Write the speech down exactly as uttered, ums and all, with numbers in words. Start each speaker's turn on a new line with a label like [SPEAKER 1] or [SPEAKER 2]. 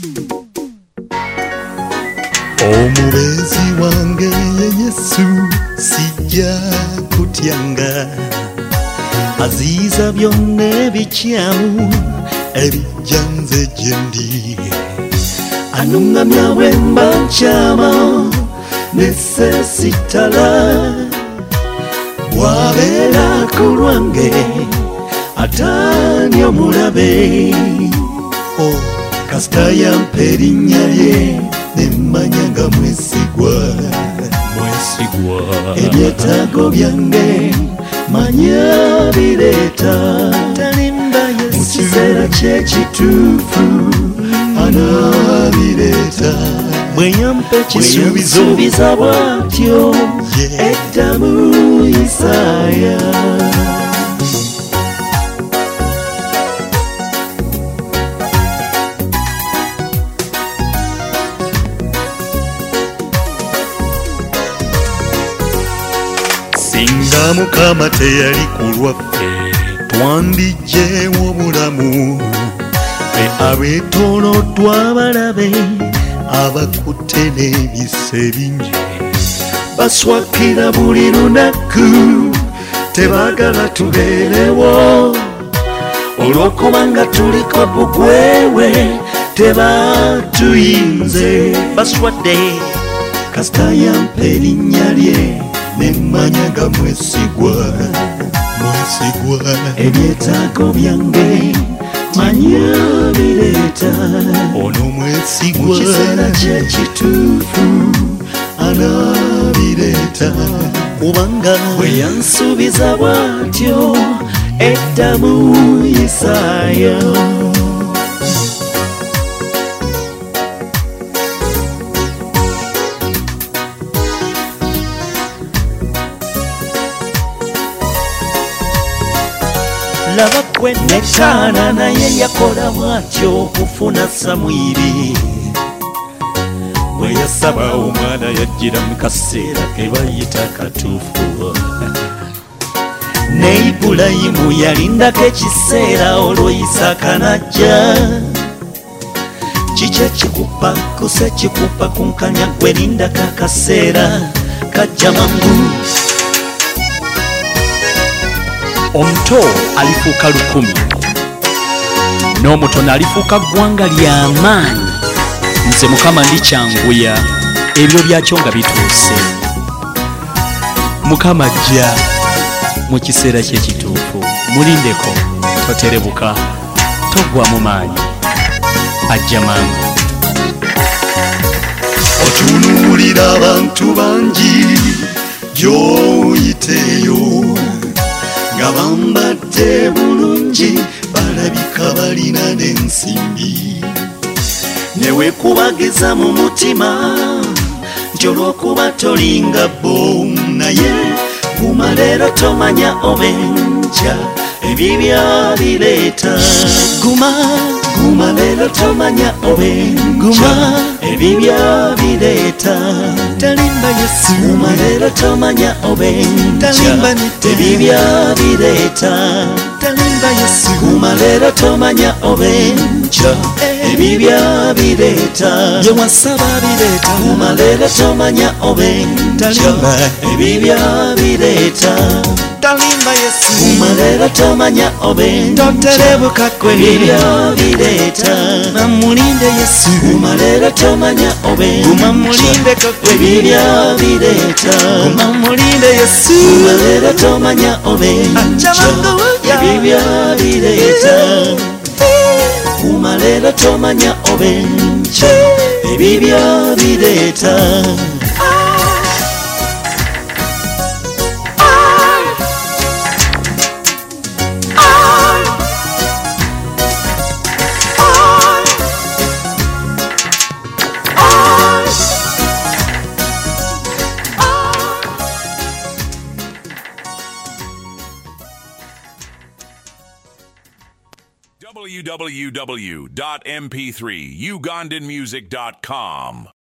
[SPEAKER 1] Omubeezi wange ye Yesu sijja kutyanga, aziiza byonna ebikyamu ebijja nze gye ndi, anuŋŋamya bwe mba nkyama ne seesitala, bw'abeera ku lwange ataani omulabe. Oh, kasita yampa erinnya lye nemmanya nga mwesigwa, mwesigwa. Ebyetaago byange manya bireeta, mu kiseera ky'ekituufu anaabireeta. Bwe yampa ekisuubiza bw'atyo eddamu Isaaya. Singa Mukama teyali ku lwaffe twandiggyeewo obulamu, be abeetooloddwa abalabe abakutte n'ebise bingi, baswakira buli lunaku tebaagala tubeerewo, olw'okubanga tuliko bugwewe tebatuyinze. Baswadde kasita yampa erinnya lye nemmanya nga mwesigwa, mwesigwa. Ebyetaago byange manya bireeta, ono mwesigwa. Mu kiseera ky'ekituufu anaabireeta, kubanga bwe yansuubiza bw'atyo eddamu Isaaya. Laba gwe netaana naye yakola bw'atyo okufuna Samwiri, bwe yasaba omwana yajjira mu kaseera ke bayita katuufu. Ne Ibulayimu yalindako ekiseera olwo Isaaka n'ajja. Kiki ekikupa kuse kikupa kunkanya gwe lindako akaseera kajja mangu. Omuto alifuuka lukumi, n'omutono alifuuka ggwanga ly'amaanyi. Nze Mukama ndikyanguya ebyo byakyo nga bituuse. Mukama ajja mu kiseera ky'ekituufu, mulindeko, toterebuka, togwa mu maanyi, ajja mangu. Otunuulira abantu bangi gy'oyiteeyo nga bambadde bulungi, balabika balina n'ensimbi, ne weekubageza mu mutima nti olw'okuba tolinga bo, naye guma leero tomanya oba enkya ebibya bireeta. Guma guma leero tomanya oba enkya ebibya bireeta. Talimba Yesu, guma leero tomanya oba enkya ebibya bireeta. Talimba Yesu, guma leero tomanya oba enkya ebibya bireeta. Bye wasaba bireeta, guma leero tomanya oba enkya ebibya bireeta. Talimba Yesu, guma leero tomanya oba enkya toterebuka kwe ebibya bireeta. Mamulinde Yesu, guma leero tomanya oba enkya gumamulindeko kwe ebibya bireeta. Gumamulinde Yesu, guma leero tomanya oba enkya ebibya bireeta. Guma leero tomanya oba enkya ebibya bireeta.
[SPEAKER 2] w w w dot m p three ugandan music dot com